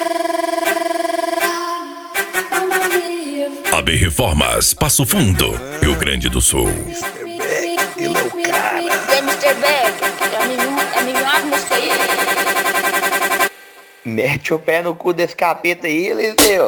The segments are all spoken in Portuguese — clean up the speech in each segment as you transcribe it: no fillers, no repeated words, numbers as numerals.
AB Reformas, Passo Fundo, Rio Grande do Sul. Mr. Beck, ele é o cara. E Mr. Beck, é melhor música aí. Mete o pé no cu desse capeta aí, Eliseu.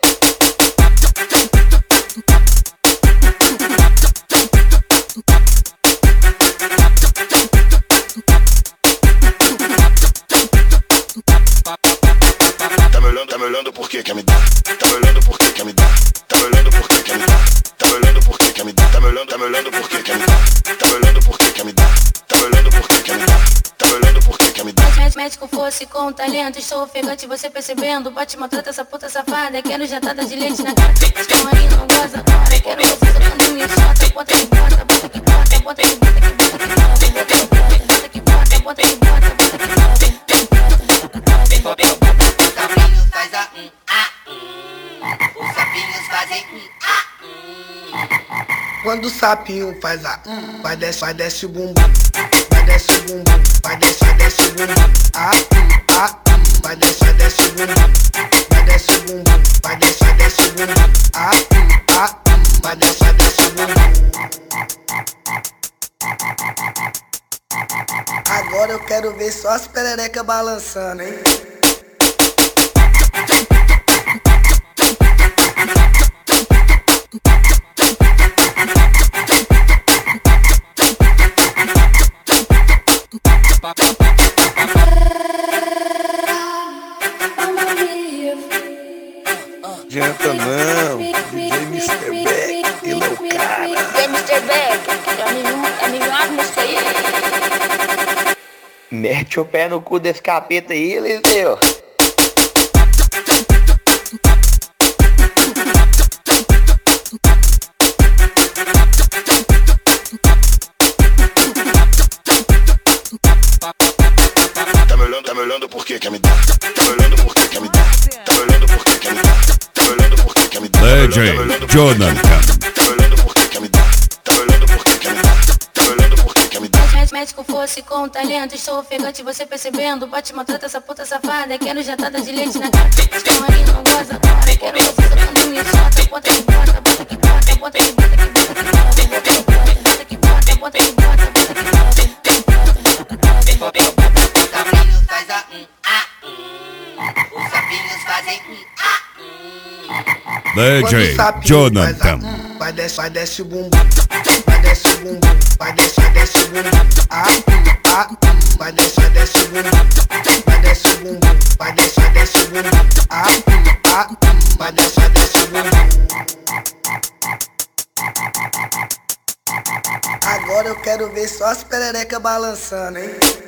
Tá me olhando por que quer me dar? Tá me olhando por que quer me dar? Tá me olhando por que quer me dar? Tá me olhando por que quer me dar? Tá me olhando por que quer me dar? Tá me olhando por que quer me dar? Tá me olhando por que quer me dar? Tá me olhando por que quer me dar? Mete com força e com talento, estou ofegante, você percebendo. Bate, maltrata essa puta safada, quero jatada de leite na cara. Estão aí, não goza agora, quero você tocando minha chota. Bota que bota, bota que bota, bota que bota, que bota que bota, bota que bota, bota que bota, bota que bota, bota que bota. Os sapinhos fazem Quando o sapinho faz a vai desce o bumbum, vai desce o bumbum, vai desce o bumbum, vai desce o bumbum, vai desce o bumbum, vai desce o bumbum, vai desce o bumbum. Agora eu quero ver só as pererecas balançando, hein? Adianta não, DJ Mr. Beck, ele é o cara. E Mr. Beck, é melhor música aí. Mete o pé no cu desse capeta aí, Eliseu. Tá me olhando por que quer me dar? Tá me olhando por que quer me dar? Tá me olhando por que quer me dar? Tá me olhando por que quer me dar? DJ Jonathan. Tá me olhando por que quer me dar? Tá me olhando por que quer me dar? Tá me olhando por que quer me dar? Mete com força e com talento, estou ofegante, você percebendo. Bate, maltrata essa puta safada, quero jatada de leite na cara. Estão aí, não goza agora, quero você tocando minha chota. Bota que bota, bota que bota, bota que bota, que bota que bota, bota que bota, bota que bota, bota que bota, bota que bota. Os sapinhos fazem DJ Jonathan. Vai desce o bumbum, vai desce o bumbum, vai desce o bumbum, vai desce o bumbum, vai desce o bumbum, vai desce o bumbum, vai desce o bumbum. Agora eu quero ver só as pererecas balançando, hein?